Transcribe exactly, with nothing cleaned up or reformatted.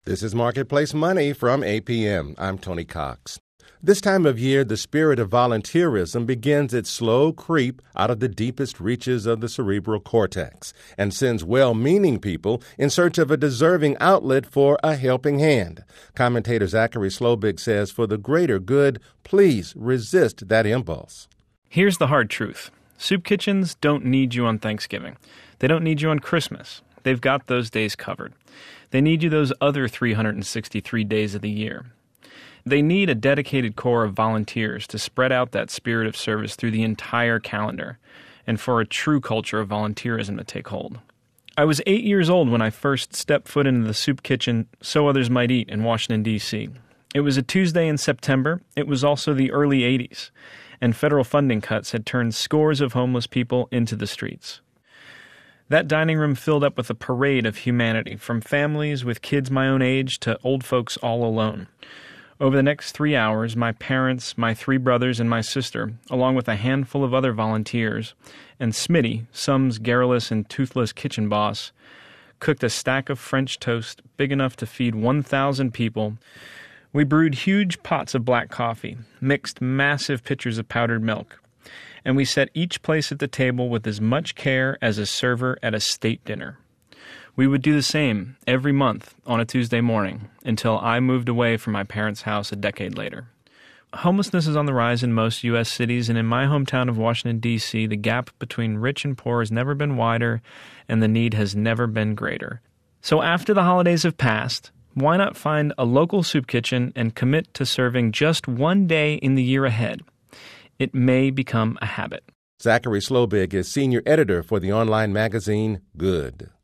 This is Marketplace Money from A P M. I'm Tony Cox. This time of year, the spirit of volunteerism begins its slow creep out of the deepest reaches of the cerebral cortex and sends well-meaning people in search of a deserving outlet for a helping hand. Commentator Zachary Slobig says, for the greater good, please resist that impulse. Here's the hard truth. Soup kitchens don't need you on Thanksgiving. They don't need you on Christmas. They've got those days covered. They need you those other three hundred sixty-three days of the year. They need a dedicated core of volunteers to spread out that spirit of service through the entire calendar and for a true culture of volunteerism to take hold. I was eight years old when I first stepped foot into the soup kitchen So Others Might Eat in Washington, D C It was a Tuesday in September. It was also the early eighties, and federal funding cuts had turned scores of homeless people into the streets. That dining room filled up with a parade of humanity, from families with kids my own age to old folks all alone. Over the next three hours, my parents, my three brothers, and my sister, along with a handful of other volunteers, and Smitty, Sum's garrulous and toothless kitchen boss, cooked a stack of French toast big enough to feed one thousand people. We brewed huge pots of black coffee, mixed massive pitchers of powdered milk, and we set each place at the table with as much care as a server at a state dinner. We would do the same every month on a Tuesday morning until I moved away from my parents' house a decade later. Homelessness is on the rise in most U S cities, and in my hometown of Washington, D C, the gap between rich and poor has never been wider, and the need has never been greater. So after the holidays have passed, why not find a local soup kitchen and commit to serving just one day in the year ahead? It may become a habit. Zachary Slobig is senior editor for the online magazine Good.